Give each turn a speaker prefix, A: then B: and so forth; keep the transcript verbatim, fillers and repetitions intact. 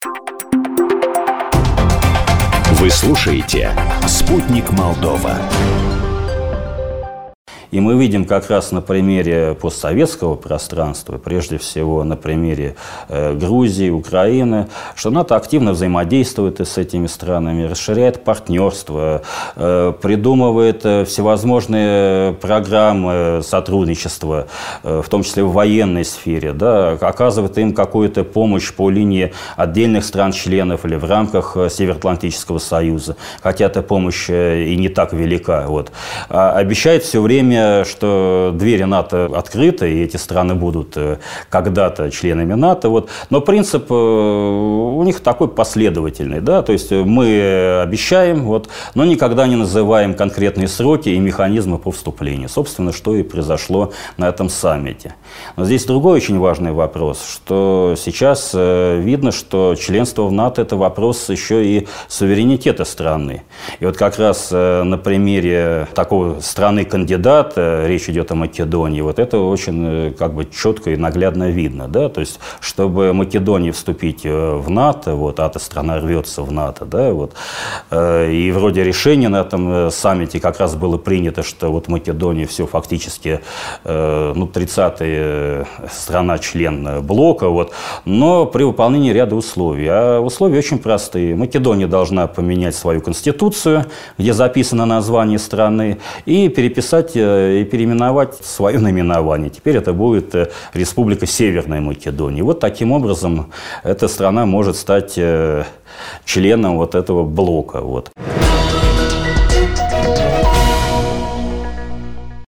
A: Вы слушаете «Спутник Молдова».
B: И мы видим как раз на примере постсоветского пространства, прежде всего на примере э, Грузии, Украины, что НАТО активно взаимодействует с этими странами, расширяет партнерство, э, придумывает э, всевозможные программы сотрудничества, э, в том числе в военной сфере, да, оказывает им какую-то помощь по линии отдельных стран-членов или в рамках Североатлантического союза, хотя эта помощь и не так велика. Вот. А обещает все время, что двери НАТО открыты, и эти страны будут когда-то членами НАТО. Вот. Но принцип у них такой последовательный. Да? То есть мы обещаем, вот, но никогда не называем конкретные сроки и механизмы по вступлению. Собственно, что и произошло на этом саммите. Но здесь другой очень важный вопрос, что сейчас видно, что членство в НАТО – это вопрос еще и суверенитета страны. И вот как раз на примере такой страны-кандидата, речь идет о Македонии, вот это очень как бы четко и наглядно видно, да, то есть, чтобы Македонии вступить в НАТО, вот, а эта страна рвется в НАТО, да, вот, и вроде решения на этом саммите как раз было принято, что вот Македония все фактически, ну, тридцатая страна-член блока, вот, но при выполнении ряда условий, а условия очень простые. Македония должна поменять свою конституцию, где записано название страны, и переписать и переименовать свое наименование. Теперь это будет Республика Северная Македония. Вот таким образом эта страна может стать членом вот этого блока. Вот.